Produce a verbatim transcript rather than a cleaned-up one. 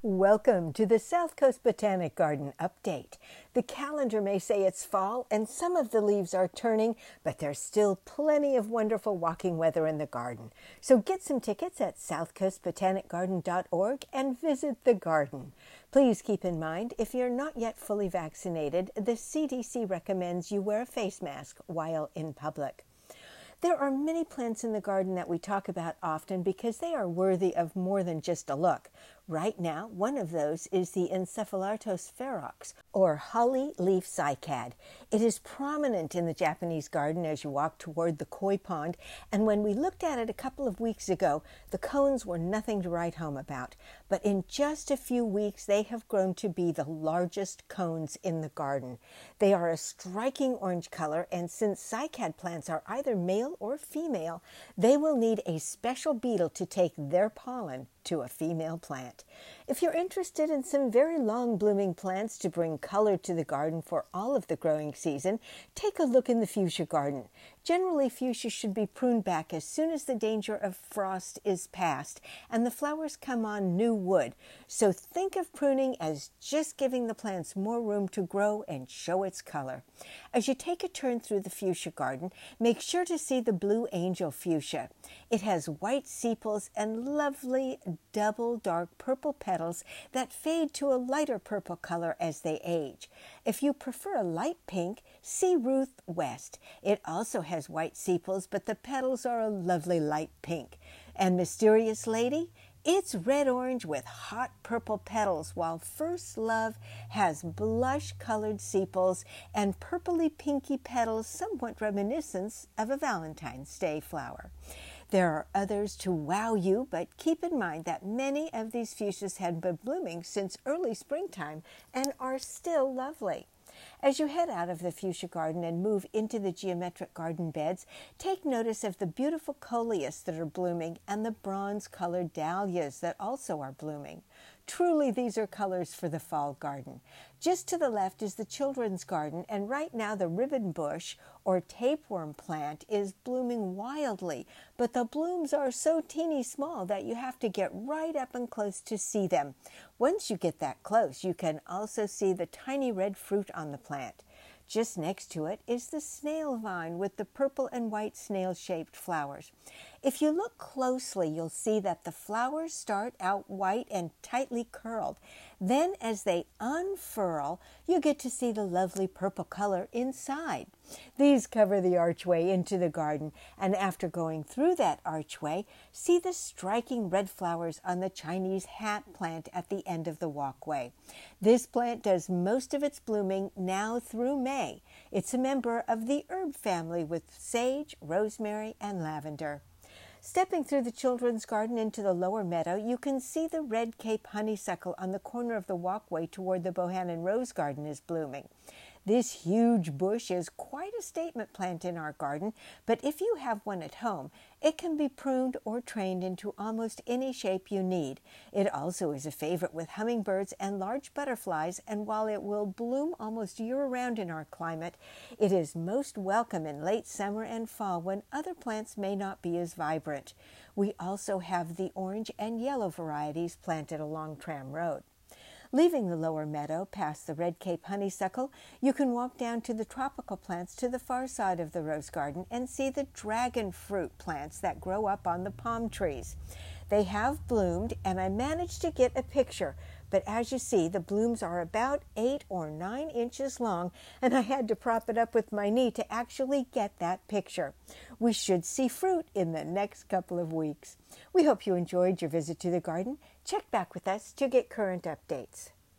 Welcome to the South Coast Botanic Garden Update. The calendar may say it's fall and some of the leaves are turning, but there's still plenty of wonderful walking weather in the garden. So get some tickets at south coast botanic garden dot org and visit the garden. Please keep in mind, if you're not yet fully vaccinated, the C D C recommends you wear a face mask while in public. There are many plants in the garden that we talk about often because they are worthy of more than just a look. Right now, one of those is the Encephalartos ferox, or holly leaf cycad. It is prominent in the Japanese garden as you walk toward the koi pond, and when we looked at it a couple of weeks ago, the cones were nothing to write home about. But in just a few weeks, they have grown to be the largest cones in the garden. They are a striking orange color, and since cycad plants are either male or female, they will need a special beetle to take their pollen to a female plant. If you're interested in some very long blooming plants to bring color to the garden for all of the growing season, take a look in the fuchsia garden. Generally, fuchsia should be pruned back as soon as the danger of frost is past and the flowers come on new wood. So think of pruning as just giving the plants more room to grow and show its color. As you take a turn through the fuchsia garden, make sure to see the blue angel fuchsia. It has white sepals and lovely double dark purple petals that fade to a lighter purple color as they age. If you prefer a light pink, see Ruth West. It also has white sepals, but the petals are a lovely light pink. And Mysterious Lady? It's red-orange with hot purple petals, while First Love has blush-colored sepals and purpley-pinky petals somewhat reminiscent of a Valentine's Day flower. There are others to wow you, but keep in mind that many of these fuchsias have been blooming since early springtime and are still lovely. As you head out of the fuchsia garden and move into the geometric garden beds, take notice of the beautiful coleus that are blooming and the bronze-colored dahlias that also are blooming. Truly, these are colors for the fall garden. Just to the left is the children's garden, and right now the ribbon bush, or tapeworm plant, is blooming wildly, but the blooms are so teeny small that you have to get right up and close to see them. Once you get that close, you can also see the tiny red fruit on the plant. Just next to it is the snail vine with the purple and white snail-shaped flowers. If you look closely, you'll see that the flowers start out white and tightly curled. Then as they unfurl, you get to see the lovely purple color inside. These cover the archway into the garden, and after going through that archway, see the striking red flowers on the Chinese hat plant at the end of the walkway. This plant does most of its blooming now through May. It's a member of the herb family with sage, rosemary, and lavender. Stepping through the children's garden into the lower meadow, you can see the red Cape honeysuckle on the corner of the walkway toward the Bohannan Rose Garden is blooming. This huge bush is quite a statement plant in our garden, but if you have one at home, it can be pruned or trained into almost any shape you need. It also is a favorite with hummingbirds and large butterflies, and while it will bloom almost year-round in our climate, it is most welcome in late summer and fall when other plants may not be as vibrant. We also have the orange and yellow varieties planted along Tram Road. Leaving the lower meadow past the red Cape honeysuckle, you can walk down to the tropical plants to the far side of the rose garden and see the dragon fruit plants that grow up on the palm trees. They have bloomed, and I managed to get a picture, but as you see, the blooms are about eight or nine inches long, and I had to prop it up with my knee to actually get that picture. We should see fruit in the next couple of weeks. We hope you enjoyed your visit to the garden. Check back with us to get current updates.